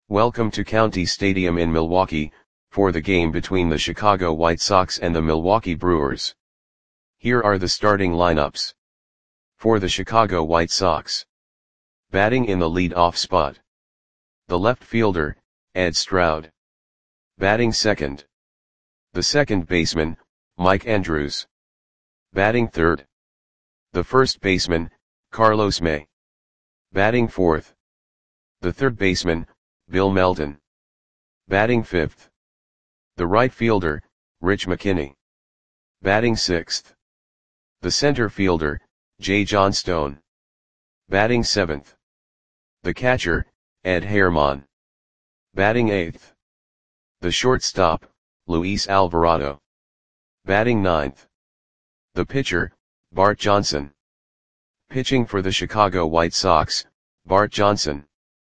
Welcome to County Stadium in Milwaukee, for the game between the Chicago White Sox and the Milwaukee Brewers. Here are the starting lineups. For the Chicago White Sox. Batting in the lead-off spot. The left fielder, Ed Stroud. Batting second. The second baseman, Mike Andrews. Batting third. The first baseman, Carlos May. Batting fourth. The third baseman, Bill Melton. Batting fifth. The right fielder, Rich McKinney. Batting sixth. The center fielder, Jay Johnstone. Batting seventh. The catcher, Ed Herman. Batting eighth. The shortstop, Luis Alvarado. Batting ninth. The pitcher, Bart Johnson. Pitching for the Chicago White Sox, Bart Johnson.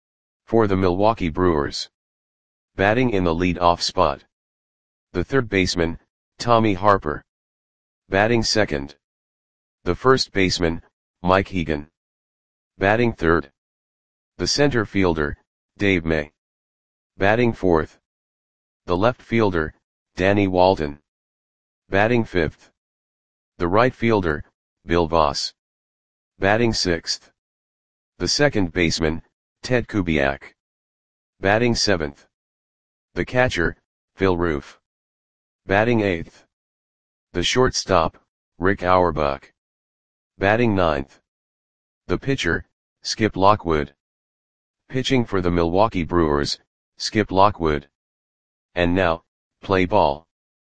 For the Milwaukee Brewers. Batting in the lead-off spot. The third baseman, Tommy Harper. Batting second. The first baseman, Mike Hegan. Batting third. The center fielder, Dave May. Batting fourth. The left fielder, Danny Walton. Batting fifth. The right fielder, Bill Voss. Batting sixth. The second baseman, Ted Kubiak. Batting seventh. The catcher, Phil Roof. Batting eighth. The shortstop, Rick Auerbach. Batting ninth. The pitcher, Skip Lockwood. Pitching for the Milwaukee Brewers, Skip Lockwood. And now, play ball.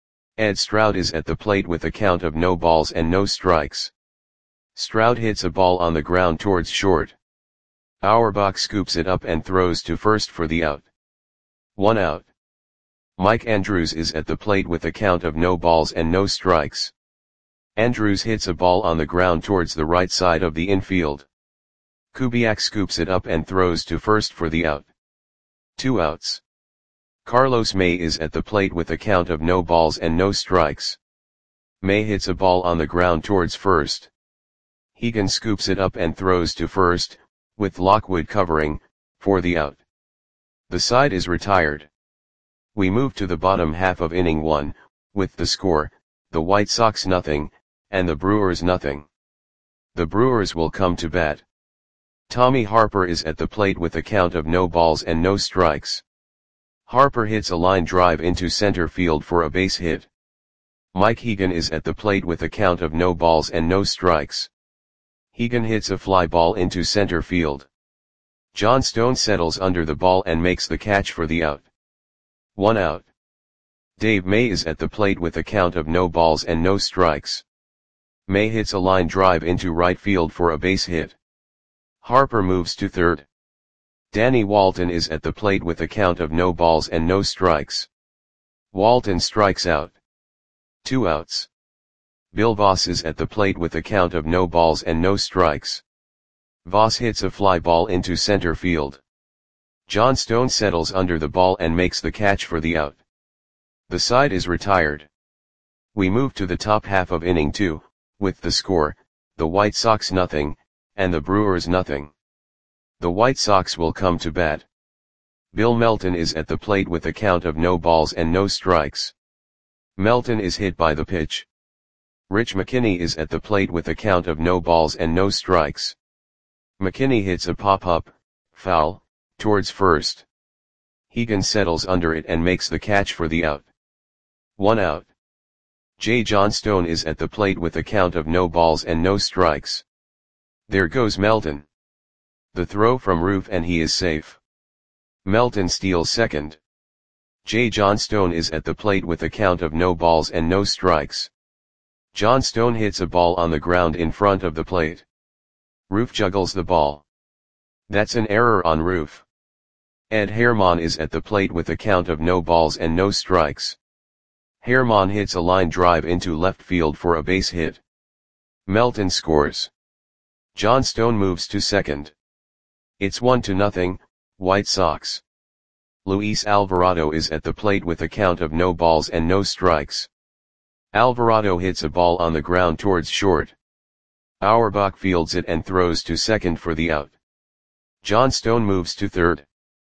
Ed Stroud is at the plate with a count of no balls and no strikes. Stroud hits a ball on the ground towards short. Auerbach scoops it up and throws to first for the out. 1 out. Mike Andrews is at the plate with a count of no balls and no strikes. Andrews hits a ball on the ground towards the right side of the infield. Kubiak scoops it up and throws to first for the out. 2 outs. Carlos May is at the plate with a count of no balls and no strikes. May hits a ball on the ground towards first. Hegan scoops it up and throws to first, with Lockwood covering, for the out. The side is retired. We move to the bottom half of inning 1, with the score, the White Sox nothing, and the Brewers nothing. The Brewers will come to bat. Tommy Harper is at the plate with a count of no balls and no strikes. Harper hits a line drive into center field for a base hit. Mike Hegan is at the plate with a count of no balls and no strikes. Hegan hits a fly ball into center field. Johnstone settles under the ball and makes the catch for the out. 1 out. Dave May is at the plate with a count of no balls and no strikes. May hits a line drive into right field for a base hit. Harper moves to third. Danny Walton is at the plate with a count of no balls and no strikes. Walton strikes out. 2 outs. Bill Voss is at the plate with a count of no balls and no strikes. Voss hits a fly ball into center field. Johnstone settles under the ball and makes the catch for the out. The side is retired. We move to the top half of inning 2, with the score, the White Sox nothing, and the Brewers nothing. The White Sox will come to bat. Bill Melton is at the plate with a count of no balls and no strikes. Melton is hit by the pitch. Rich McKinney is at the plate with a count of no balls and no strikes. McKinney hits a pop-up, foul, towards first. Hegan settles under it and makes the catch for the out. 1 out. Jay Johnstone is at the plate with a count of no balls and no strikes. There goes Melton. The throw from Roof and he is safe. Melton steals second. Jay Johnstone is at the plate with a count of no balls and no strikes. Johnstone hits a ball on the ground in front of the plate. Roof juggles the ball. That's an error on Roof. Ed Herman is at the plate with a count of no balls and no strikes. Herman hits a line drive into left field for a base hit. Melton scores. Johnstone moves to second. It's 1-0, White Sox. Luis Alvarado is at the plate with a count of no balls and no strikes. Alvarado hits a ball on the ground towards short. Auerbach fields it and throws to second for the out. Johnstone moves to third.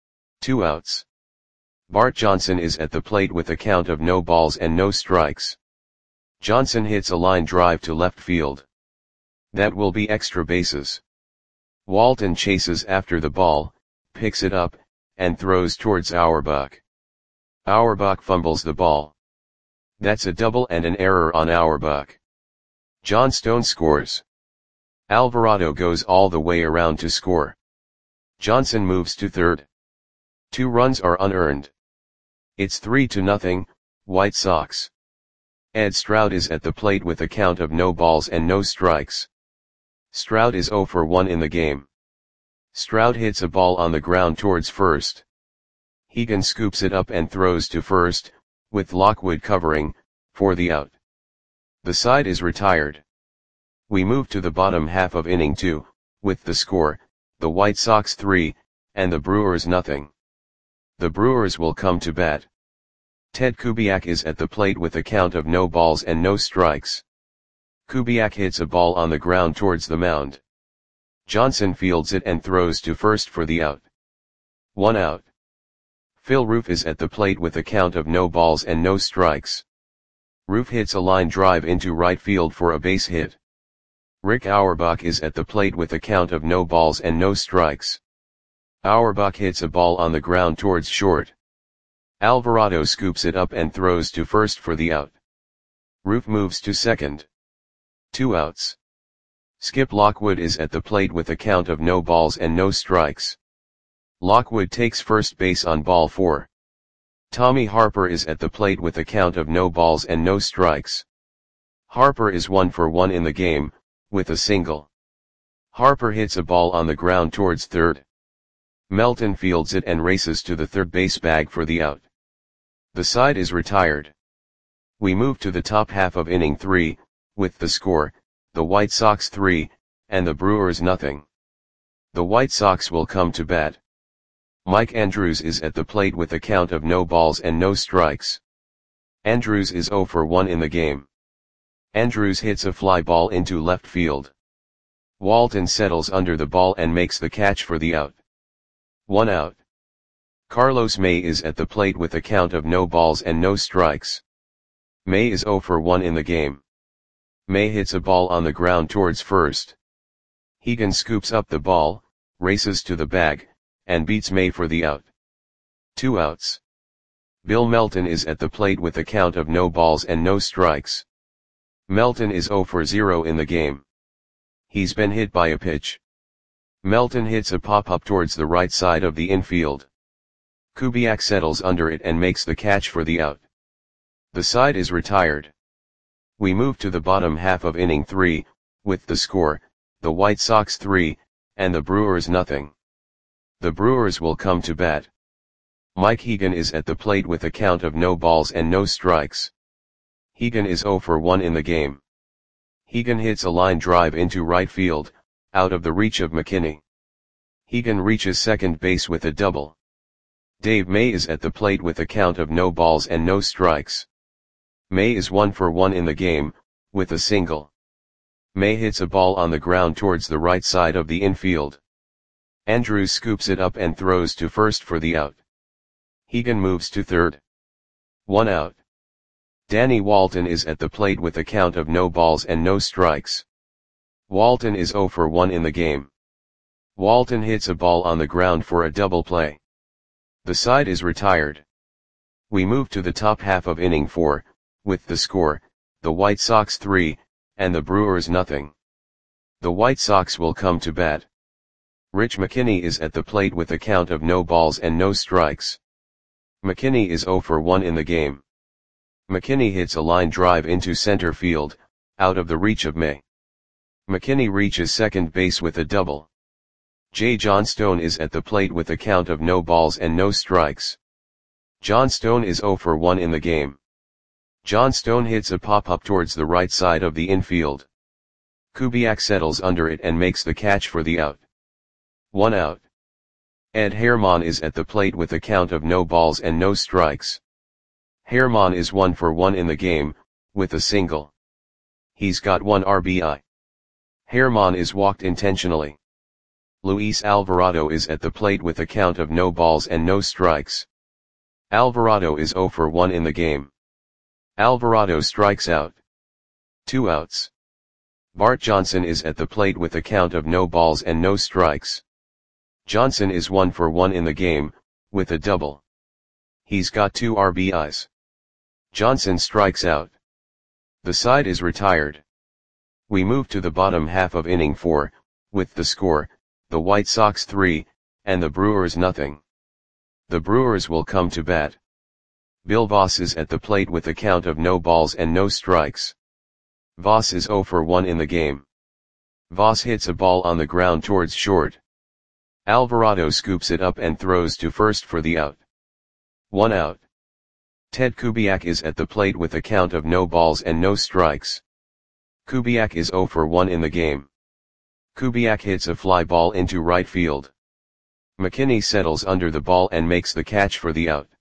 2 outs. Bart Johnson is at the plate with a count of no balls and no strikes. Johnson hits a line drive to left field. That will be extra bases. Walton chases after the ball, picks it up, and throws towards Auerbach. Auerbach fumbles the ball. That's a double and an error on Auerbach. Johnstone scores. Alvarado goes all the way around to score. Johnson moves to third. 2 runs are unearned. It's 3-0, White Sox. Ed Stroud is at the plate with a count of no balls and no strikes. Stroud is 0 for 1 in the game. Stroud hits a ball on the ground towards first. Hegan scoops it up and throws to first, with Lockwood covering, for the out. The side is retired. We move to the bottom half of inning 2, with the score, the White Sox 3, and the Brewers nothing. The Brewers will come to bat. Ted Kubiak is at the plate with a count of no balls and no strikes. Kubiak hits a ball on the ground towards the mound. Johnson fields it and throws to first for the out. 1 out. Phil Roof is at the plate with a count of no balls and no strikes. Roof hits a line drive into right field for a base hit. Rick Auerbach is at the plate with a count of no balls and no strikes. Auerbach hits a ball on the ground towards short. Alvarado scoops it up and throws to first for the out. Roof moves to second. 2 outs. Skip Lockwood is at the plate with a count of no balls and no strikes. Lockwood takes first base on ball 4. Tommy Harper is at the plate with a count of no balls and no strikes. Harper is 1 for 1 in the game, with a single. Harper hits a ball on the ground towards third. Melton fields it and races to the third base bag for the out. The side is retired. We move to the top half of inning 3, with the score, the White Sox 3, and the Brewers nothing. The White Sox will come to bat. Mike Andrews is at the plate with a count of no balls and no strikes. Andrews is 0 for 1 in the game. Andrews hits a fly ball into left field. Walton settles under the ball and makes the catch for the out. 1 out. Carlos May is at the plate with a count of no balls and no strikes. May is 0 for 1 in the game. May hits a ball on the ground towards first. Hegan scoops up the ball, races to the bag, and beats May for the out. 2 outs. Bill Melton is at the plate with a count of no balls and no strikes. Melton is 0 for 0 in the game. He's been hit by a pitch. Melton hits a pop-up towards the right side of the infield. Kubiak settles under it and makes the catch for the out. The side is retired. We move to the bottom half of inning 3, with the score, the White Sox 3, and the Brewers nothing. The Brewers will come to bat. Mike Hegan is at the plate with a count of no balls and no strikes. Hegan is 0 for 1 in the game. Hegan hits a line drive into right field, out of the reach of McKinney. Hegan reaches second base with a double. Dave May is at the plate with a count of no balls and no strikes. May is 1 for 1 in the game, with a single. May hits a ball on the ground towards the right side of the infield. Andrews scoops it up and throws to first for the out. Hegan moves to third. 1 out. Danny Walton is at the plate with a count of no balls and no strikes. Walton is 0 for 1 in the game. Walton hits a ball on the ground for a double play. The side is retired. We move to the top half of inning 4, with the score, the White Sox 3, and the Brewers nothing. The White Sox will come to bat. Rich McKinney is at the plate with a count of no balls and no strikes. McKinney is 0 for 1 in the game. McKinney hits a line drive into center field, out of the reach of May. McKinney reaches second base with a double. Jay Johnstone is at the plate with a count of no balls and no strikes. Johnstone is 0 for 1 in the game. Johnstone hits a pop-up towards the right side of the infield. Kubiak settles under it and makes the catch for the out. 1 out. Ed Herman is at the plate with a count of no balls and no strikes. Herman is 1 for 1 in the game, with a single. He's got 1 RBI. Herman is walked intentionally. Luis Alvarado is at the plate with a count of no balls and no strikes. Alvarado is 0 for 1 in the game. Alvarado strikes out. 2 outs. Bart Johnson is at the plate with a count of no balls and no strikes. Johnson is 1 for 1 in the game, with a double. He's got 2 RBIs. Johnson strikes out. The side is retired. We move to the bottom half of inning 4, with the score, the White Sox 3, and the Brewers nothing. The Brewers will come to bat. Bill Voss is at the plate with a count of no balls and no strikes. Voss is 0 for 1 in the game. Voss hits a ball on the ground towards short. Alvarado scoops it up and throws to first for the out. 1 out. Ted Kubiak is at the plate with a count of no balls and no strikes. Kubiak is 0 for 1 in the game. Kubiak hits a fly ball into right field. McKinney settles under the ball and makes the catch for the out.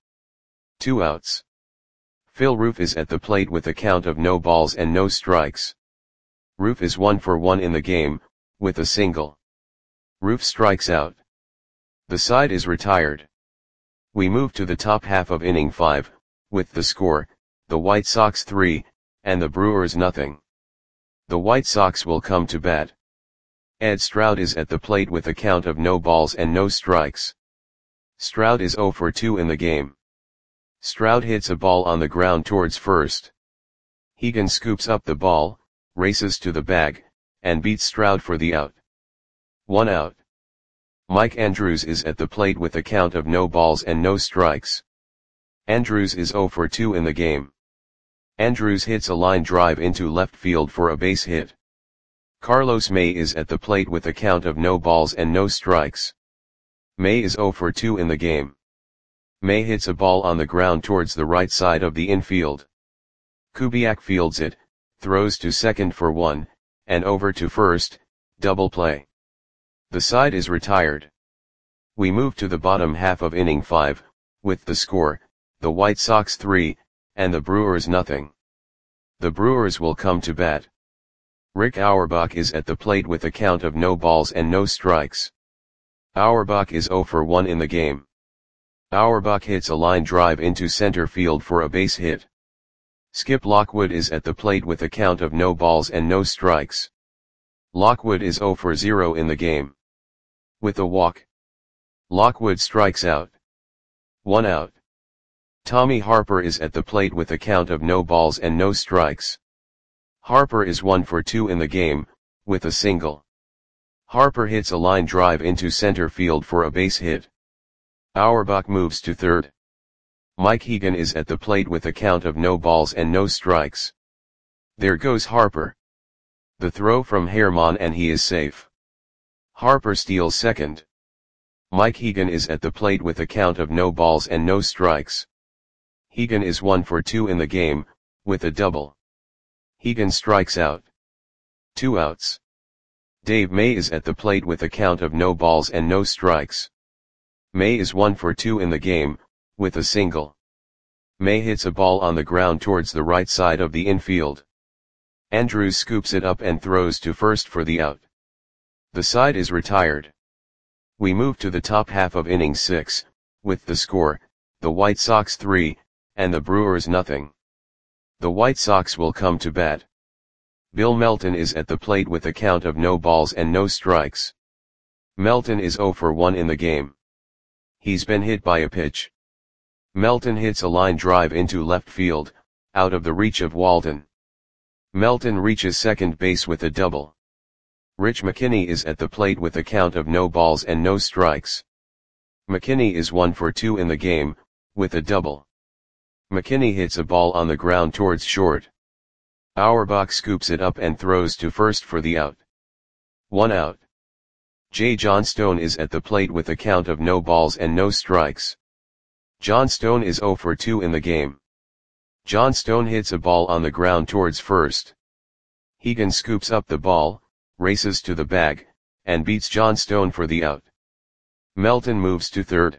2 outs. Phil Roof is at the plate with a count of no balls and no strikes. Roof is 1 for 1 in the game, with a single. Roof strikes out. The side is retired. We move to the top half of inning 5, with the score, the White Sox 3, and the Brewers nothing. The White Sox will come to bat. Ed Stroud is at the plate with a count of no balls and no strikes. Stroud is 0 for 2 in the game. Stroud hits a ball on the ground towards first. Hegan scoops up the ball, races to the bag, and beats Stroud for the out. 1 out. Mike Andrews is at the plate with a count of no balls and no strikes. Andrews is 0 for 2 in the game. Andrews hits a line drive into left field for a base hit. Carlos May is at the plate with a count of no balls and no strikes. May is 0 for 2 in the game. May hits a ball on the ground towards the right side of the infield. Kubiak fields it, throws to second for 1, and over to first, double play. The side is retired. We move to the bottom half of inning 5, with the score, the White Sox 3, and the Brewers nothing. The Brewers will come to bat. Rick Auerbach is at the plate with a count of no balls and no strikes. Auerbach is 0 for 1 in the game. Auerbach hits a line drive into center field for a base hit. Skip Lockwood is at the plate with a count of no balls and no strikes. Lockwood is 0 for 0 in the game. With a walk. Lockwood strikes out. 1 out. Tommy Harper is at the plate with a count of no balls and no strikes. Harper is 1 for 2 in the game, with a single. Harper hits a line drive into center field for a base hit. Auerbach moves to third. Mike Hegan is at the plate with a count of no balls and no strikes. There goes Harper. The throw from Herman and he is safe. Harper steals second. Mike Hegan is at the plate with a count of no balls and no strikes. Hegan is 1 for 2 in the game, with a double. Hegan strikes out. 2 outs. Dave May is at the plate with a count of no balls and no strikes. May is 1 for 2 in the game, with a single. May hits a ball on the ground towards the right side of the infield. Andrews scoops it up and throws to first for the out. The side is retired. We move to the top half of inning 6, with the score, the White Sox 3, and the Brewers nothing. The White Sox will come to bat. Bill Melton is at the plate with a count of no balls and no strikes. Melton is 0 for 1 in the game. He's been hit by a pitch. Melton hits a line drive into left field, out of the reach of Walden. Melton reaches second base with a double. Rich McKinney is at the plate with a count of no balls and no strikes. McKinney is 1 for 2 in the game, with a double. McKinney hits a ball on the ground towards short. Auerbach scoops it up and throws to first for the out. 1 out. J. Johnstone is at the plate with a count of no balls and no strikes. Johnstone is 0 for 2 in the game. Johnstone hits a ball on the ground towards first. Hegan scoops up the ball, races to the bag, and beats Johnstone for the out. Melton moves to third.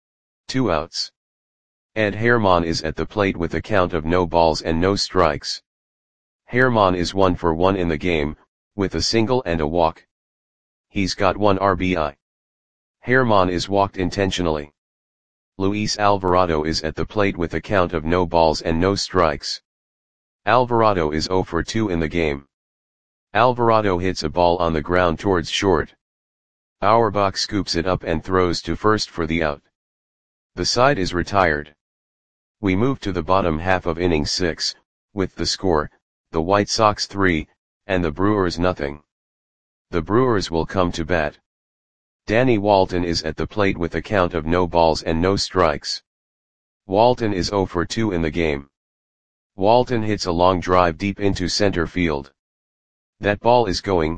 2 outs. Ed Herman is at the plate with a count of no balls and no strikes. Herman is 1 for 1 in the game, with a single and a walk. He's got 1 RBI. Herman is walked intentionally. Luis Alvarado is at the plate with a count of no balls and no strikes. Alvarado is 0 for 2 in the game. Alvarado hits a ball on the ground towards short. Auerbach scoops it up and throws to first for the out. The side is retired. We move to the bottom half of inning 6, with the score, the White Sox 3, and the Brewers nothing. The Brewers will come to bat. Danny Walton is at the plate with a count of no balls and no strikes. Walton is 0 for 2 in the game. Walton hits a long drive deep into center field. That ball is gone.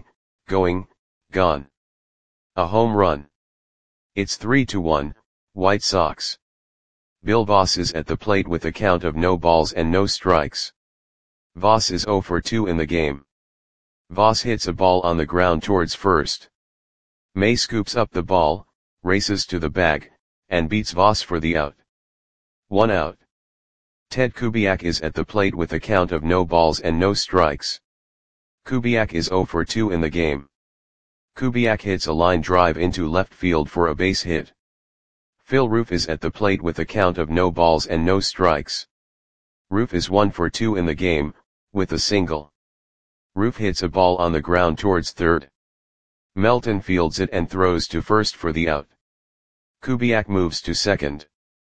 A home run. It's 3-1, White Sox. Bill Voss is at the plate with a count of no balls and no strikes. Voss is 0 for 2 in the game. Voss hits a ball on the ground towards first. May scoops up the ball, races to the bag, and beats Voss for the out. 1 out. Ted Kubiak is at the plate with a count of no balls and no strikes. Kubiak is 0 for 2 in the game. Kubiak hits a line drive into left field for a base hit. Phil Roof is at the plate with a count of no balls and no strikes. Roof is 1 for 2 in the game, with a single. Roof hits a ball on the ground towards third. Melton fields it and throws to first for the out. Kubiak moves to second.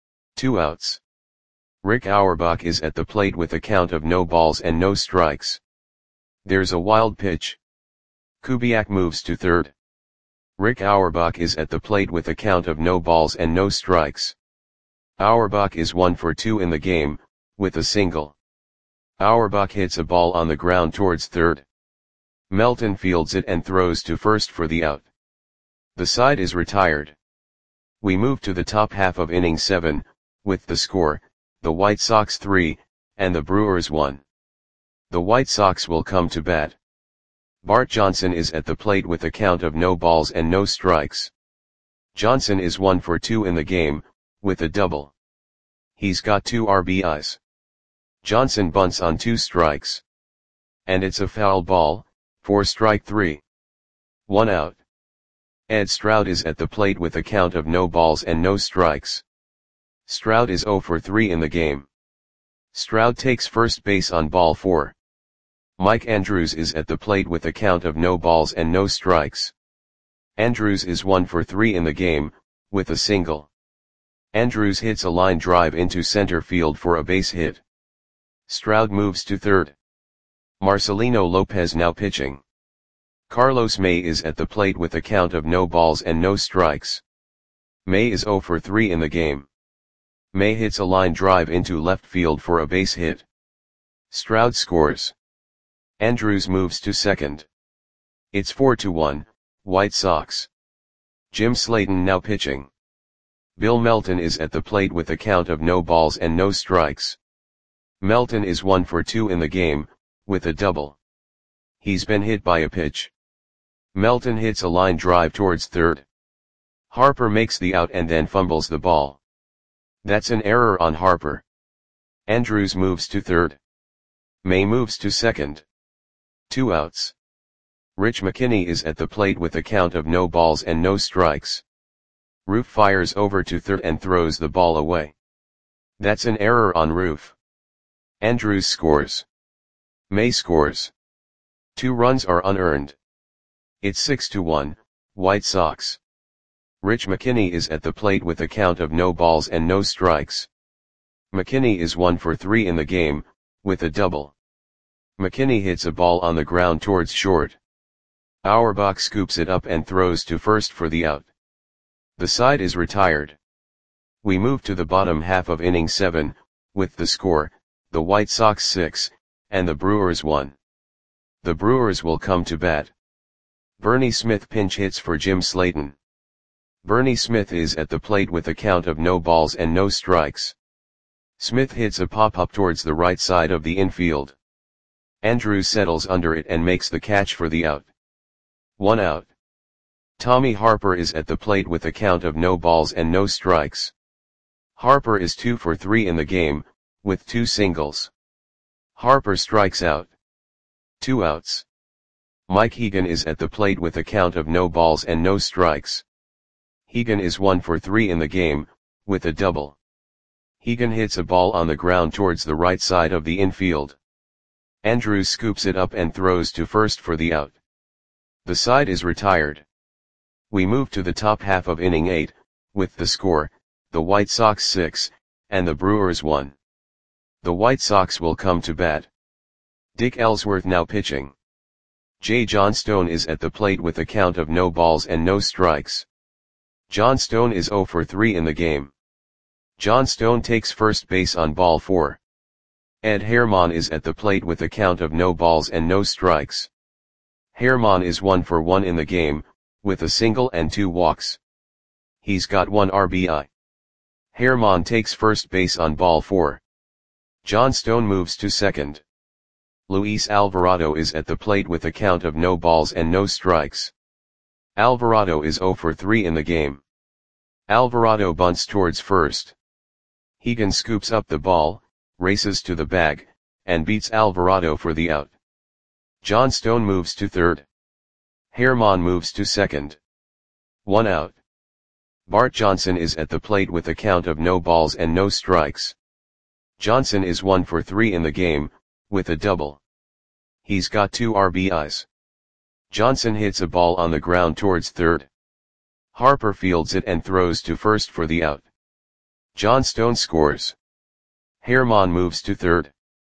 2 outs. Rick Auerbach is at the plate with a count of no balls and no strikes. There's a wild pitch. Kubiak moves to third. Rick Auerbach is at the plate with a count of no balls and no strikes. Auerbach is 1 for 2 in the game, with a single. Auerbach hits a ball on the ground towards third. Melton fields it and throws to first for the out. The side is retired. We move to the top half of inning 7, with the score, the White Sox 3, and the Brewers 1. The White Sox will come to bat. Bart Johnson is at the plate with a count of no balls and no strikes. Johnson is 1 for 2 in the game, with a double. He's got 2 RBIs. Johnson bunts on 2 strikes. And it's a foul ball, for strike 3. 1 out. Ed Stroud is at the plate with a count of no balls and no strikes. Stroud is 0 for 3 in the game. Stroud takes first base on ball 4. Mike Andrews is at the plate with a count of no balls and no strikes. Andrews is 1 for 3 in the game, with a single. Andrews hits a line drive into center field for a base hit. Stroud moves to third. Marcelino Lopez now pitching. Carlos May is at the plate with a count of no balls and no strikes. May is 0 for 3 in the game. May hits a line drive into left field for a base hit. Stroud scores. Andrews moves to second. It's 4-1, White Sox. Jim Slayton now pitching. Bill Melton is at the plate with a count of no balls and no strikes. Melton is 1 for 2 in the game, with a double. He's been hit by a pitch. Melton hits a line drive towards third. Harper makes the out and then fumbles the ball. That's an error on Harper. Andrews moves to third. May moves to second. 2 outs. Rich McKinney is at the plate with a count of no balls and no strikes. Roof fires over to third and throws the ball away. That's an error on Roof. Andrews scores. May scores. 2 runs are unearned. It's 6-1, White Sox. Rich McKinney is at the plate with a count of no balls and no strikes. McKinney is 1 for 3 in the game, with a double. McKinney hits a ball on the ground towards short. Auerbach scoops it up and throws to first for the out. The side is retired. We move to the bottom half of inning 7, with the score, the White Sox 6, and the Brewers 1. The Brewers will come to bat. Bernie Smith pinch hits for Jim Slayton. Bernie Smith is at the plate with a count of no balls and no strikes. Smith hits a pop-up towards the right side of the infield. Andrews settles under it and makes the catch for the out. 1 out. Tommy Harper is at the plate with a count of no balls and no strikes. Harper is 2 for 3 in the game, with 2 singles. Harper strikes out. 2 outs. Mike Hegan is at the plate with a count of no balls and no strikes. Hegan is 1 for 3 in the game, with a double. Hegan hits a ball on the ground towards the right side of the infield. Andrews scoops it up and throws to first for the out. The side is retired. We move to the top half of inning 8, with the score, the White Sox 6, and the Brewers 1. The White Sox will come to bat. Dick Ellsworth now pitching. J. Johnstone is at the plate with a count of no balls and no strikes. Johnstone is 0 for 3 in the game. Johnstone takes first base on ball 4. Ed Herman is at the plate with a count of no balls and no strikes. Herman is 1 for 1 in the game, with a single and 2 walks. He's got 1 RBI. Herman takes first base on ball 4. Johnstone moves to second. Luis Alvarado is at the plate with a count of no balls and no strikes. Alvarado is 0 for 3 in the game. Alvarado bunts towards first. Hegan scoops up the ball, races to the bag, and beats Alvarado for the out. Johnstone moves to third. Herman moves to second. 1 out. Bart Johnson is at the plate with a count of no balls and no strikes. Johnson is 1 for 3 in the game, with a double. He's got 2 RBIs. Johnson hits a ball on the ground towards third. Harper fields it and throws to first for the out. Johnstone scores. Herman moves to third.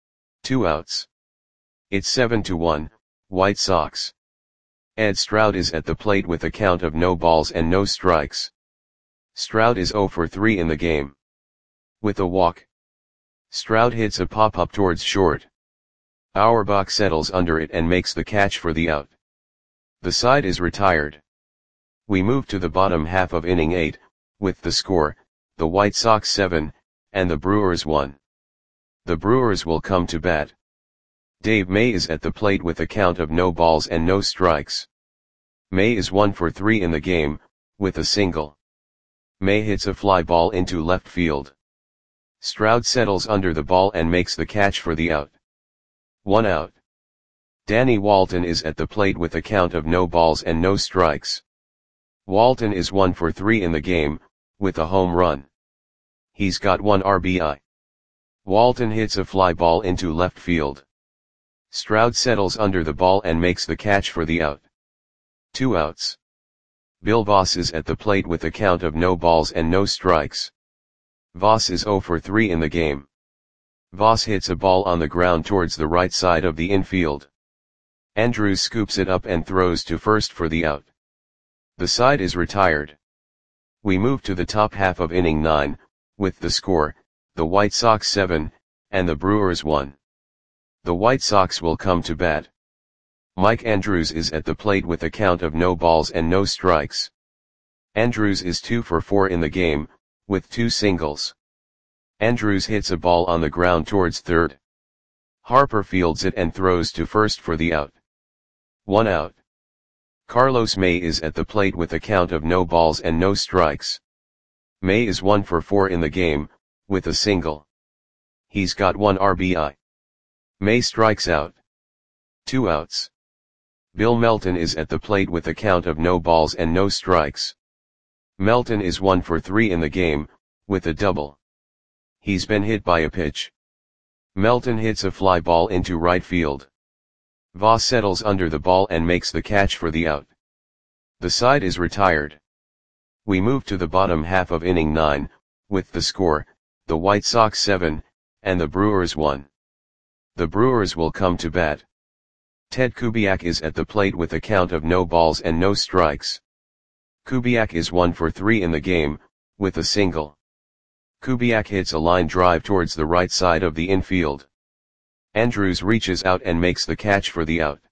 2 outs. It's 7-1, White Sox. Ed Stroud is at the plate with a count of no balls and no strikes. Stroud is 0 for 3 in the game. With a walk. Stroud hits a pop-up towards short. Auerbach settles under it and makes the catch for the out. The side is retired. We move to the bottom half of inning 8, with the score, the White Sox 7, and the Brewers 1. The Brewers will come to bat. Dave May is at the plate with a count of no balls and no strikes. May is 1 for 3 in the game, with a single. May hits a fly ball into left field. Stroud settles under the ball and makes the catch for the out. 1 out. Danny Walton is at the plate with a count of no balls and no strikes. Walton is 1 for 3 in the game, with a home run. He's got 1 RBI. Walton hits a fly ball into left field. Stroud settles under the ball and makes the catch for the out. 2 outs. Bill Voss is at the plate with a count of no balls and no strikes. Voss is 0 for 3 in the game. Voss hits a ball on the ground towards the right side of the infield. Andrews scoops it up and throws to first for the out. The side is retired. We move to the top half of inning 9, with the score, the White Sox 7, and the Brewers 1. The White Sox will come to bat. Mike Andrews is at the plate with a count of no balls and no strikes. Andrews is 2 for 4 in the game, with 2 singles. Andrews hits a ball on the ground towards third. Harper fields it and throws to first for the out. 1 out. Carlos May is at the plate with a count of no balls and no strikes. May is 1 for 4 in the game, with a single. He's got 1 RBI. May strikes out. 2 outs. Bill Melton is at the plate with a count of no balls and no strikes. Melton is 1 for 3 in the game, with a double. He's been hit by a pitch. Melton hits a fly ball into right field. Voss settles under the ball and makes the catch for the out. The side is retired. We move to the bottom half of inning 9, with the score, the White Sox 7, and the Brewers 1. The Brewers will come to bat. Ted Kubiak is at the plate with a count of no balls and no strikes. Kubiak is 1 for 3 in the game, with a single. Kubiak hits a line drive towards the right side of the infield. Andrews reaches out and makes the catch for the out.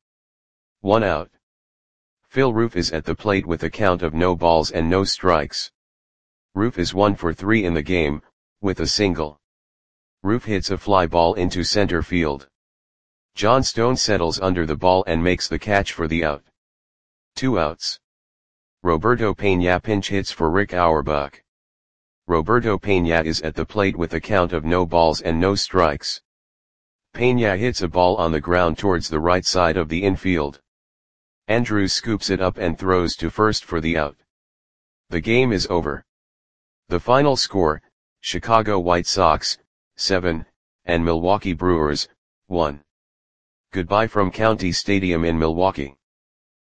1 out. Phil Roof is at the plate with a count of no balls and no strikes. Roof is 1 for 3 in the game, with a single. Roof hits a fly ball into center field. Johnstone settles under the ball and makes the catch for the out. 2 outs. Roberto Peña pinch hits for Rick Auerbach. Roberto Peña is at the plate with a count of no balls and no strikes. Peña hits a ball on the ground towards the right side of the infield. Andrews scoops it up and throws to first for the out. The game is over. The final score, Chicago White Sox, 7, and Milwaukee Brewers, 1. Goodbye from County Stadium in Milwaukee.